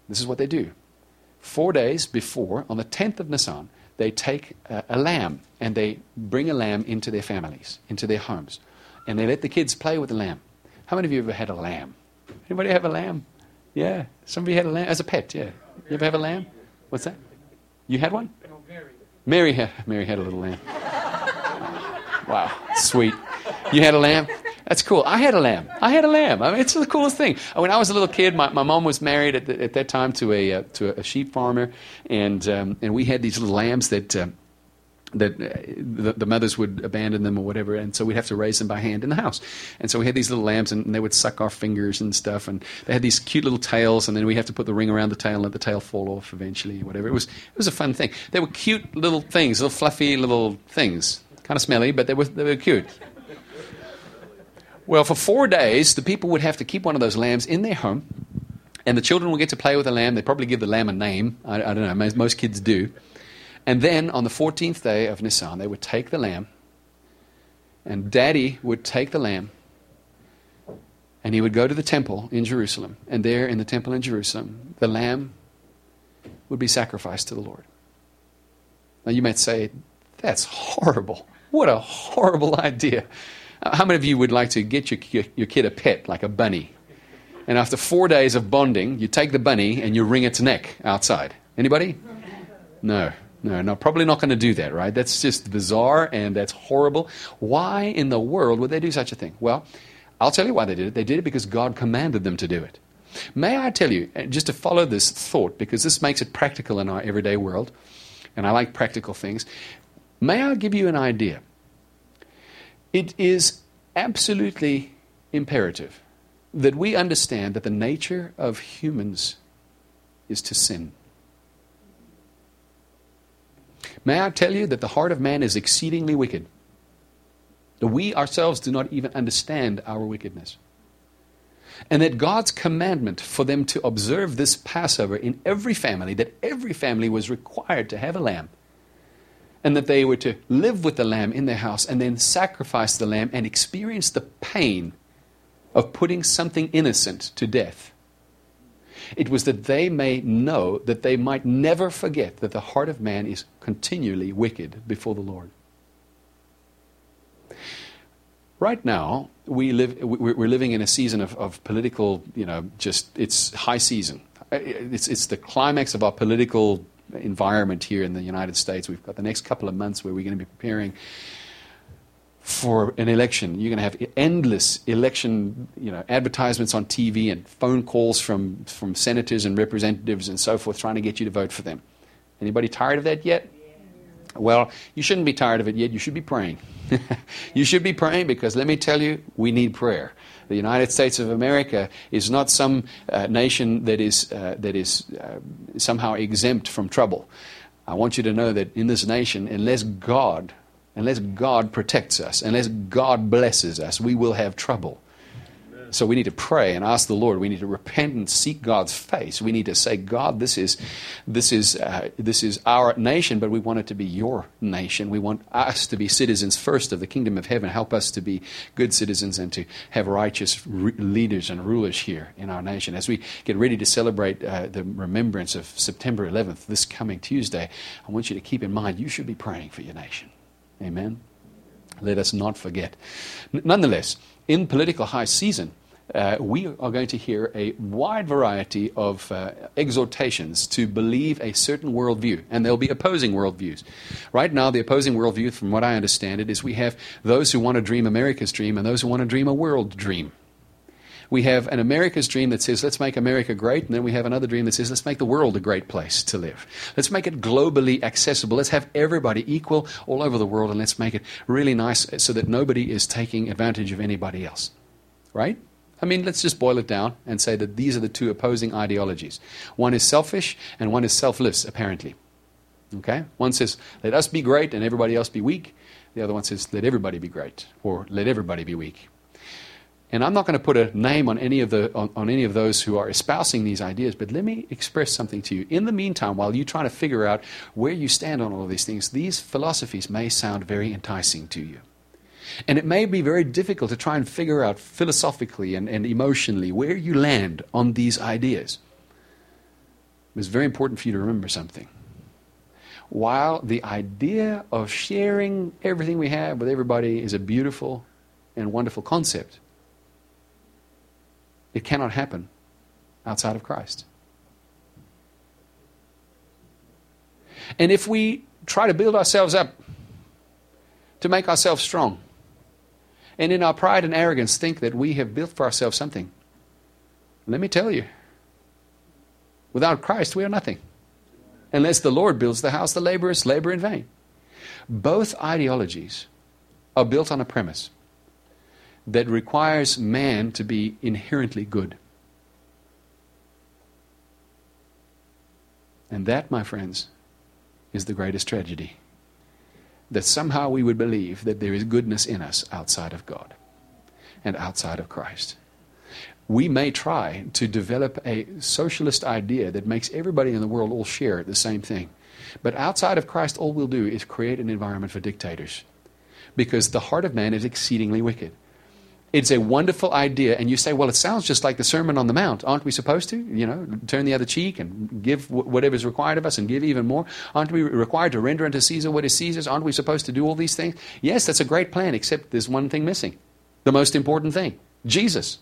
This is what they do. 4 days before, on the 10th of Nisan, they take a lamb and they bring a lamb into their families, into their homes. And they let the kids play with the lamb. How many of you ever had a lamb? Anybody have a lamb? Yeah. Somebody had a lamb as a pet, yeah. You ever have a lamb? What's that? You had one? No, Mary. Mary had a little lamb. Wow, sweet. You had a lamb? That's cool. I had a lamb. I mean, it's the coolest thing. When I was a little kid, my mom was married at that time to a sheep farmer, and we had these little lambs that the mothers would abandon them or whatever, and so we'd have to raise them by hand in the house. And so we had these little lambs, and they would suck our fingers and stuff, and they had these cute little tails, and then we have to put the ring around the tail and let the tail fall off eventually or whatever. It was a fun thing. They were cute little things, little fluffy little things. Kind of smelly, but they were cute. Well, for 4 days, the people would have to keep one of those lambs in their home, and the children would get to play with the lamb. They'd probably give the lamb a name. I don't know. Most kids do. And then on the 14th day of Nisan, they would take the lamb, and Daddy would take the lamb, and he would go to the temple in Jerusalem. And there in the temple in Jerusalem, the lamb would be sacrificed to the Lord. Now you might say, that's horrible. What a horrible idea. How many of you would like to get your kid a pet, like a bunny? And after 4 days of bonding, you take the bunny and you wring its neck outside. Anybody? No, probably not going to do that, right? That's just bizarre and that's horrible. Why in the world would they do such a thing? Well, I'll tell you why they did it. They did it because God commanded them to do it. May I tell you, just to follow this thought, because this makes it practical in our everyday world, and I like practical things, may I give you an idea? It is absolutely imperative that we understand that the nature of humans is to sin. May I tell you that the heart of man is exceedingly wicked? That we ourselves do not even understand our wickedness. And that God's commandment for them to observe this Passover in every family, that every family was required to have a lamb, and that they were to live with the lamb in their house and then sacrifice the lamb and experience the pain of putting something innocent to death. It was that they may know, that they might never forget that the heart of man is continually wicked before the Lord. Right now, we're living in a season of political, it's high season. It's the climax of our political environment here in the United States. We've got the next couple of months where we're going to be preparing for an election. You're going to have endless election, advertisements on TV and phone calls from senators and representatives and so forth trying to get you to vote for them. Anybody tired of that yet? Well, you shouldn't be tired of it yet. You should be praying. You should be praying because let me tell you, we need prayer. The United States of America is not some nation that is somehow exempt from trouble. I want you to know that in this nation, unless God protects us, unless God blesses us, we will have trouble. So we need to pray and ask the Lord. We need to repent and seek God's face. We need to say, God, this is our nation, but we want it to be your nation. We want us to be citizens first of the kingdom of heaven. Help us to be good citizens and to have righteous leaders and rulers here in our nation. As we get ready to celebrate the remembrance of September 11th, this coming Tuesday, I want you to keep in mind you should be praying for your nation. Amen. Let us not forget. Nonetheless, in political high season, we are going to hear a wide variety of exhortations to believe a certain worldview, and there'll be opposing worldviews. Right now, the opposing worldview, from what I understand it, is we have those who want to dream America's dream and those who want to dream a world dream. We have an America's dream that says, let's make America great, and then we have another dream that says, let's make the world a great place to live. Let's make it globally accessible. Let's have everybody equal all over the world, and let's make it really nice so that nobody is taking advantage of anybody else. Right? I mean, let's just boil it down and say that these are the two opposing ideologies. One is selfish, and one is selfless, apparently. Okay? One says, let us be great and everybody else be weak. The other one says, let everybody be great, or let everybody be weak. And I'm not going to put a name on any of those who are espousing these ideas, but let me express something to you. In the meantime, while you're trying to figure out where you stand on all of these things, these philosophies may sound very enticing to you. And it may be very difficult to try and figure out philosophically and emotionally where you land on these ideas. it's very important for you to remember something. While the idea of sharing everything we have with everybody is a beautiful and wonderful concept, it cannot happen outside of Christ. And if we try to build ourselves up to make ourselves strong, and in our pride and arrogance think that we have built for ourselves something, let me tell you, without Christ we are nothing. Unless the Lord builds the house, the laborers labor in vain. Both ideologies are built on a premise that requires man to be inherently good. And that, my friends, is the greatest tragedy. That somehow we would believe that there is goodness in us outside of God and outside of Christ. We may try to develop a socialist idea that makes everybody in the world all share the same thing. But outside of Christ, all we'll do is create an environment for dictators. Because the heart of man is exceedingly wicked. It's a wonderful idea, and you say, well, it sounds just like the Sermon on the Mount. Aren't we supposed to, turn the other cheek and give whatever is required of us and give even more? Aren't we required to render unto Caesar what is Caesar's? Aren't we supposed to do all these things? Yes, that's a great plan, except there's one thing missing. The most important thing, Jesus.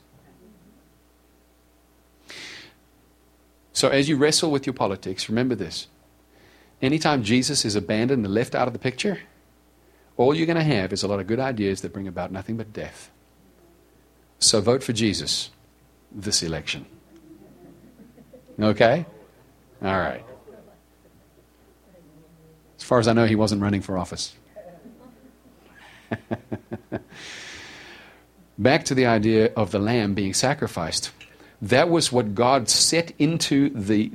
So as you wrestle with your politics, remember this. Anytime Jesus is abandoned and left out of the picture, all you're going to have is a lot of good ideas that bring about nothing but death. So vote for Jesus this election. Okay? All right. As far as I know, he wasn't running for office. Back to the idea of the lamb being sacrificed. That was what God set into the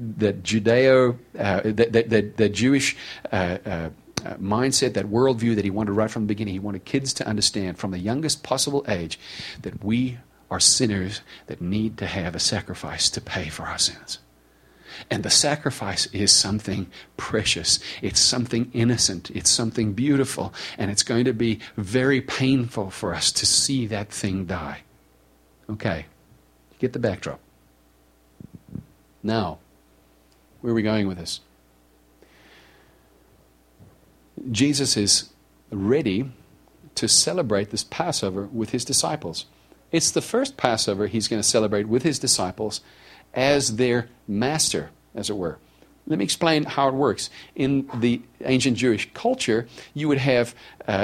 Jewish mindset, that worldview that he wanted right from the beginning. He wanted kids to understand from the youngest possible age that we are sinners that need to have a sacrifice to pay for our sins. And the sacrifice is something precious. It's something innocent. It's something beautiful. And it's going to be very painful for us to see that thing die. Okay. Get the backdrop. Now, where are we going with this? Jesus is ready to celebrate this Passover with his disciples. It's the first Passover he's going to celebrate with his disciples as their master, as it were. Let me explain how it works. In the ancient Jewish culture, you would have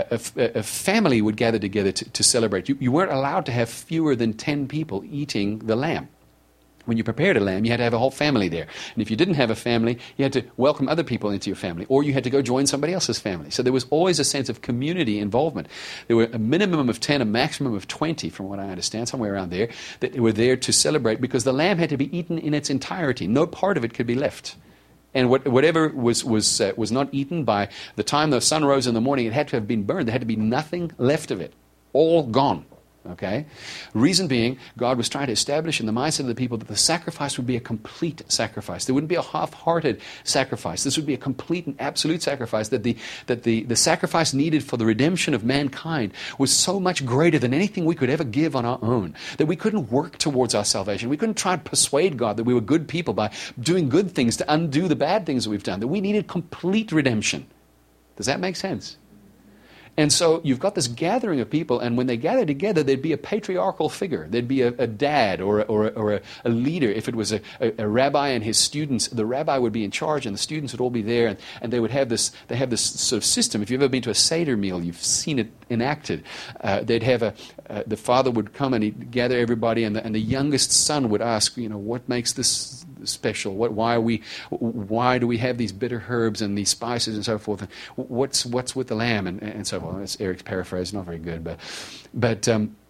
a family would gather together to celebrate. You weren't allowed to have fewer than 10 people eating the lamb. When you prepared a lamb, you had to have a whole family there. And if you didn't have a family, you had to welcome other people into your family, or you had to go join somebody else's family. So there was always a sense of community involvement. There were a minimum of 10, a maximum of 20, from what I understand, somewhere around there, that were there to celebrate, because the lamb had to be eaten in its entirety. No part of it could be left. And whatever was not eaten by the time the sun rose in the morning, it had to have been burned. There had to be nothing left of it. All gone. Okay? Reason being, God was trying to establish in the mindset of the people that the sacrifice would be a complete sacrifice. There wouldn't be a half-hearted sacrifice. This would be a complete and absolute sacrifice, that the sacrifice needed for the redemption of mankind was so much greater than anything we could ever give on our own, that we couldn't work towards our salvation. We couldn't try and persuade God that we were good people by doing good things to undo the bad things that we've done, that we needed complete redemption. Does that make sense? And so you've got this gathering of people, and when they gather together, there'd be a patriarchal figure. There'd be a dad or a leader. If it was a rabbi and his students, the rabbi would be in charge, and the students would all be there, and they would have this. They have this sort of system. If you've ever been to a Seder meal, you've seen it enacted. They'd have the father would come and he'd gather everybody, and the youngest son would ask, what makes this special? Why do we have these bitter herbs and these spices and so forth? And what's with the lamb and so forth? That's Eric's paraphrase, not very good, but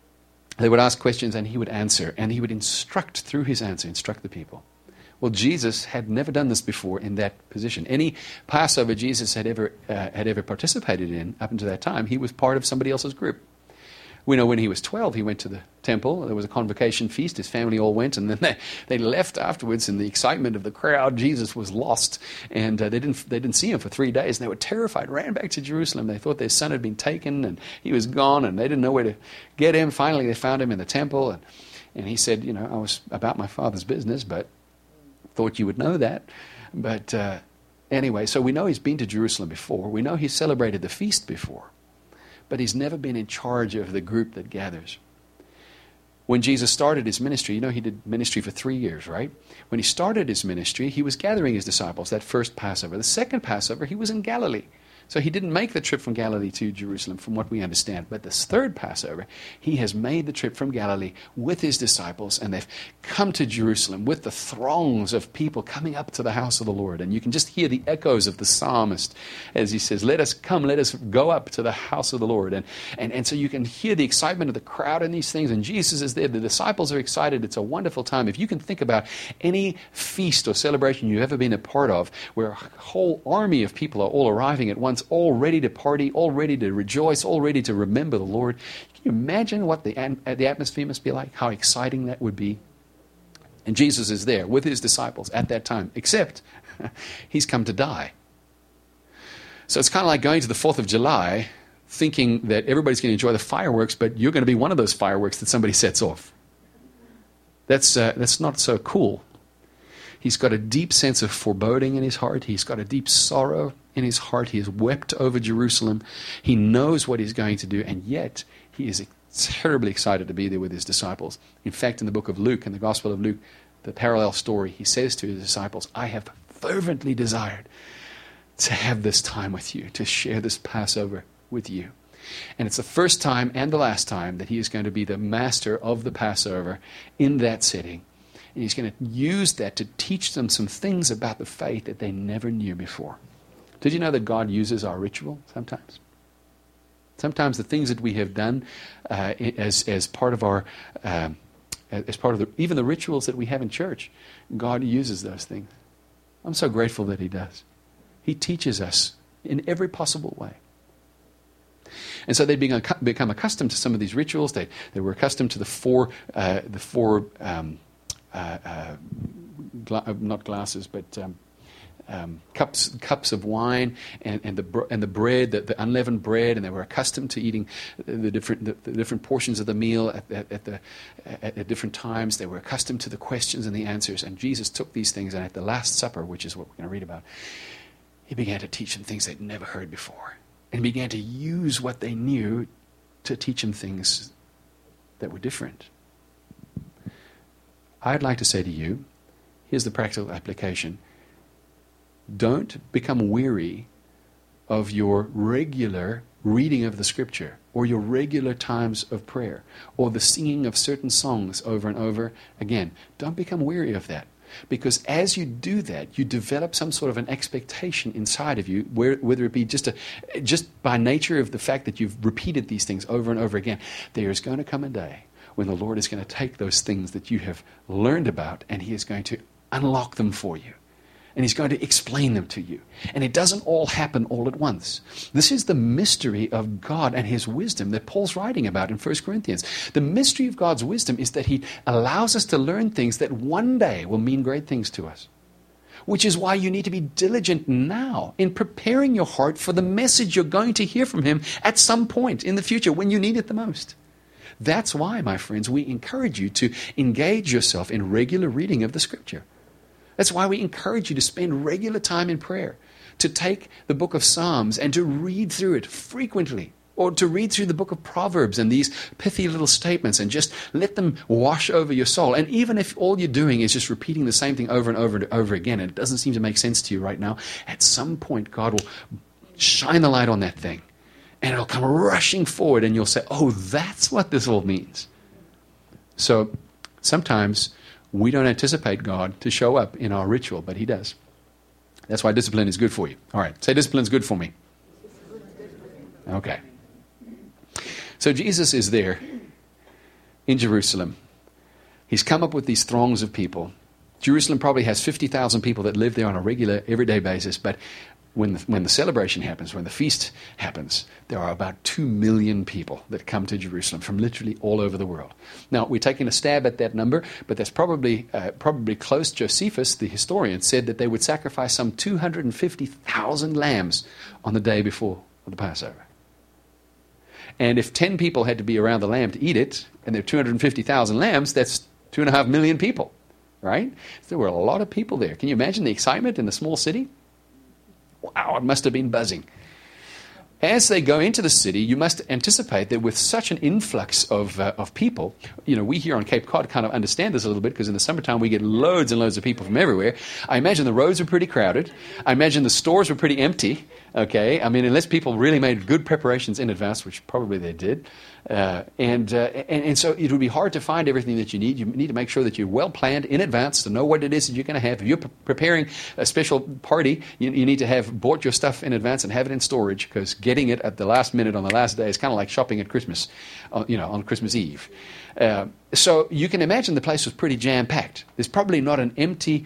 they would ask questions and he would answer, and he would instruct through his answer, instruct the people. Well, Jesus had never done this before in that position. Any Passover Jesus had ever participated in up until that time, he was part of somebody else's group. We know when he was 12, he went to the temple. There was a convocation feast. His family all went, and then they left afterwards in the excitement of the crowd. Jesus was lost, and they didn't see him for 3 days, and they were terrified, ran back to Jerusalem. They thought their son had been taken, and he was gone, and they didn't know where to get him. Finally, they found him in the temple, and he said, I was about my father's business, but thought you would know that. But anyway, so we know he's been to Jerusalem before. We know he's celebrated the feast before. But he's never been in charge of the group that gathers. When Jesus started his ministry, you know he did ministry for 3 years, right? When he started his ministry, he was gathering his disciples, that first Passover. The second Passover, he was in Galilee. So he didn't make the trip from Galilee to Jerusalem, from what we understand. But this third Passover, he has made the trip from Galilee with his disciples, and they've come to Jerusalem with the throngs of people coming up to the house of the Lord. And you can just hear the echoes of the psalmist as he says, let us come, let us go up to the house of the Lord. And so you can hear the excitement of the crowd in these things, and Jesus is there. The disciples are excited. It's a wonderful time. If you can think about any feast or celebration you've ever been a part of, where a whole army of people are all arriving at once, all ready to party, all ready to rejoice, all ready to remember the Lord. Can you imagine what the atmosphere must be like? How exciting that would be? And Jesus is there with his disciples at that time, except he's come to die. So it's kind of like going to the 4th of July thinking that everybody's going to enjoy the fireworks, but you're going to be one of those fireworks that somebody sets off. That's not so cool. He's got a deep sense of foreboding in his heart. He's got a deep sorrow in his heart. He has wept over Jerusalem. He knows what he's going to do, and yet he is terribly excited to be there with his disciples. In fact, in the book of Luke, in the Gospel of Luke, the parallel story, he says to his disciples, I have fervently desired to have this time with you, to share this Passover with you. And it's the first time and the last time that he is going to be the master of the Passover in that setting. And he's going to use that to teach them some things about the faith that they never knew before. Did you know that God uses our ritual sometimes? Sometimes the things that we have done as part of our, even the rituals that we have in church, God uses those things. I'm so grateful that he does. He teaches us in every possible way. And so they'd become accustomed to some of these rituals. They were accustomed to the four not glasses, but cups of wine and the bread, the unleavened bread, and they were accustomed to eating the different portions of the meal at different times. They were accustomed to the questions and the answers. And Jesus took these things, and at the Last Supper, which is what we're going to read about, he began to teach them things they'd never heard before, and began to use what they knew to teach them things that were different. I'd like to say to you, here's the practical application. Don't become weary of your regular reading of the Scripture, or your regular times of prayer, or the singing of certain songs over and over again. Don't become weary of that. Because as you do that, you develop some sort of an expectation inside of you, whether it be just by nature of the fact that you've repeated these things over and over again. There is going to come a day when the Lord is going to take those things that you have learned about, and he is going to unlock them for you. And he's going to explain them to you. And it doesn't all happen all at once. This is the mystery of God and his wisdom that Paul's writing about in 1 Corinthians. The mystery of God's wisdom is that he allows us to learn things that one day will mean great things to us. Which is why you need to be diligent now in preparing your heart for the message you're going to hear from him at some point in the future when you need it the most. That's why, my friends, we encourage you to engage yourself in regular reading of the Scripture. That's why we encourage you to spend regular time in prayer, to take the book of Psalms and to read through it frequently, or to read through the book of Proverbs and these pithy little statements and just let them wash over your soul. And even if all you're doing is just repeating the same thing over and over and over again, and it doesn't seem to make sense to you right now, at some point God will shine the light on that thing, and it'll come rushing forward, and you'll say, oh, that's what this all means. So sometimes we don't anticipate God to show up in our ritual, but he does. That's why discipline is good for you. All right, say discipline is good for me. Okay. So Jesus is there in Jerusalem. He's come up with these throngs of people. Jerusalem probably has 50,000 people that live there on a regular, everyday basis, but when the celebration happens, when the feast happens, there are about 2 million people that come to Jerusalem from literally all over the world. Now, we're taking a stab at that number, but that's probably close. Josephus, the historian, said that they would sacrifice some 250,000 lambs on the day before the Passover. And if 10 people had to be around the lamb to eat it, and there are 250,000 lambs, that's 2.5 million people. right? There were a lot of people there. Can you imagine the excitement in the small city? Wow, it must have been buzzing. As they go into the city, you must anticipate that with such an influx of people, we here on Cape Cod kind of understand this a little bit because in the summertime we get loads and loads of people from everywhere. I imagine the roads were pretty crowded. I imagine the stores were pretty empty. Okay, I mean, unless people really made good preparations in advance, which probably they did. And so it would be hard to find everything that you need. You need to make sure that you're well planned in advance to know what it is that you're going to have. If you're preparing a special party, you need to have bought your stuff in advance and have it in storage, because getting it at the last minute on the last day is kind of like shopping at Christmas, on Christmas Eve. So you can imagine the place was pretty jam-packed. There's probably not an empty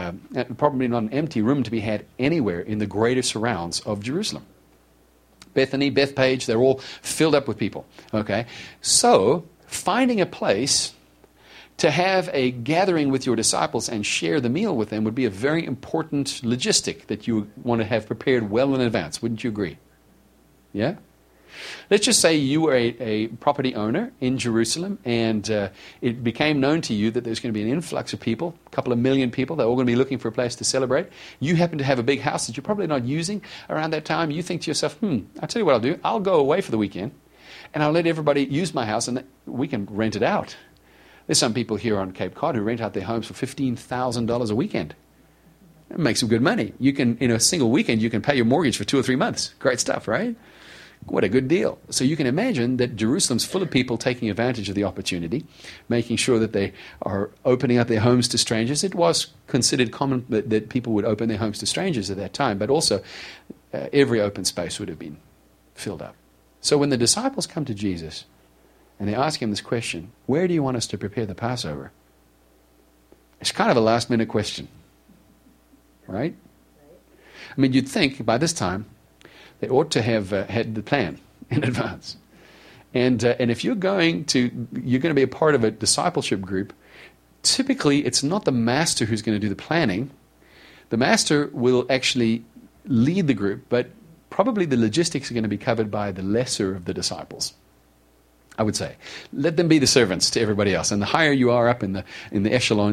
room to be had anywhere in the greater surrounds of Jerusalem. Bethany, Bethpage, they're all filled up with people. Okay, so finding a place to have a gathering with your disciples and share the meal with them would be a very important logistic that you want to have prepared well in advance. Wouldn't you agree? Yeah? Let's just say you were a property owner in Jerusalem, and it became known to you that there's going to be an influx of people, a couple of million people. They're all going to be looking for a place to celebrate. You happen to have a big house that you're probably not using around that time. You think to yourself, I'll tell you what I'll do. I'll go away for the weekend, and I'll let everybody use my house, and we can rent it out. There's some people here on Cape Cod who rent out their homes for $15,000 a weekend. That makes some good money. You can, in a single weekend, you can pay your mortgage for 2 or 3 months. Great stuff, right? What a good deal. So you can imagine that Jerusalem's full of people taking advantage of the opportunity, making sure that they are opening up their homes to strangers. It was considered common that people would open their homes to strangers at that time, but also every open space would have been filled up. So when the disciples come to Jesus and they ask him this question, where do you want us to prepare the Passover? It's kind of a last-minute question, right? I mean, you'd think by this time they ought to have had the plan in advance. And if you're going to be a part of a discipleship group, typically it's not the master who's going to do the planning. The master will actually lead the group, but probably the logistics are going to be covered by the lesser of the disciples, I would say. Let them be the servants to everybody else. And the higher you are up in the echelon,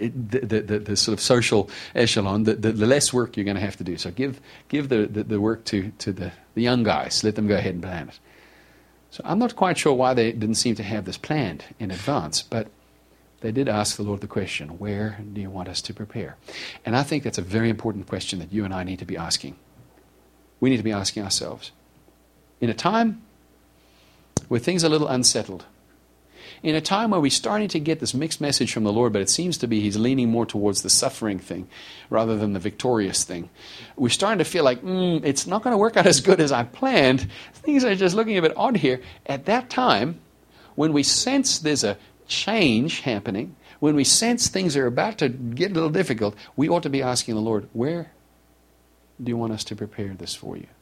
the sort of social echelon, the less work you're going to have to do. So give the work to the young guys. Let them go ahead and plan it. So I'm not quite sure why they didn't seem to have this planned in advance, but they did ask the Lord the question, where do you want us to prepare? And I think that's a very important question that you and I need to be asking. We need to be asking ourselves. In a time where things are a little unsettled, in a time where we're starting to get this mixed message from the Lord, but it seems to be he's leaning more towards the suffering thing rather than the victorious thing. We're starting to feel like, it's not going to work out as good as I planned. Things are just looking a bit odd here. At that time, when we sense there's a change happening, when we sense things are about to get a little difficult, we ought to be asking the Lord, where do you want us to prepare this for you?